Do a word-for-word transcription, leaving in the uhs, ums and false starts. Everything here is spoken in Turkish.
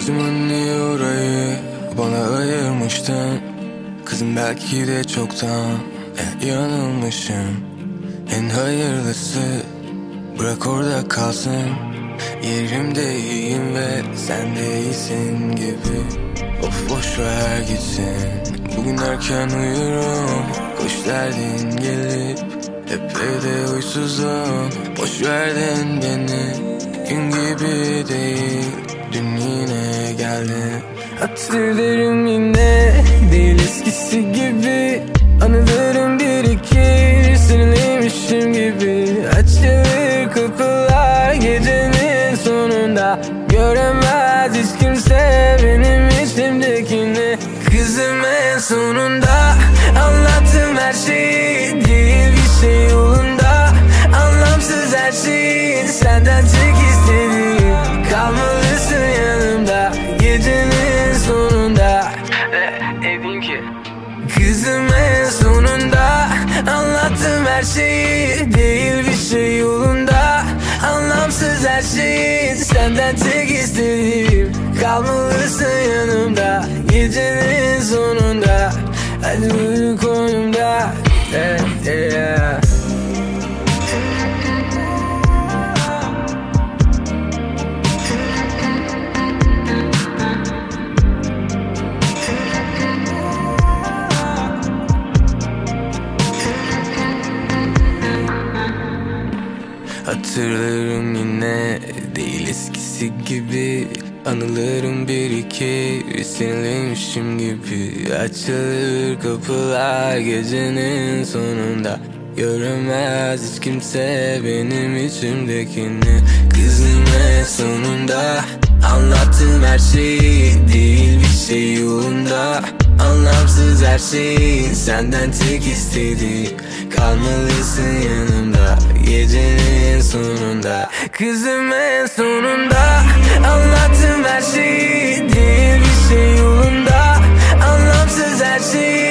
Gözümün niye orayı bana ayırmıştın? Kızım belki de çoktan e, yanılmışım. En hayırlısı bırak orada kalsın. Yerimde iyiyim ve sen de iyisin gibi. Of boş ver gitsin. Bugün erken uyurum, hoş derdin gelip hep evde uysuzum. Boş verdin beni, gün gibi değil, dün yine geldin. Hatırlarım yine değil eskisi gibi. Anılarım birikir, seninleymişim gibi. Açılır kapılar gecenin sonunda. Göremez hiç kimse benim içimdekini. Kızım en sonunda anlattım her şeyi. Değil bir şey yolunda, anlamsız her şeyin. Senden tek istediğim kalmalısın yanımda gecenin sonunda. Ne edeyim ki? Kızım en sonunda anlattım her şeyi. Değil bir şey yolunda, anlamsız her şeyin. Senden tek istediğim kalmalısın yanımda gecenin sonunda. Hadi uyu koynumda, yeah, yeah. Hatırlarım yine değil eskisi gibi. Anılarım birikir, seninleymişim gibi. Açılır kapılar gecenin sonunda. Göremez hiç kimse benim içimdekini. Kızım en sonunda anlattım her şeyi. Değil bir şey yolunda, anlamsız her şeyin. Senden tek istediğim kalmalısın yanımda gecenin sonunda. Kızım en sonunda anlattım her şeyi. Değil bir şey yolunda, anlamsız her şeyi.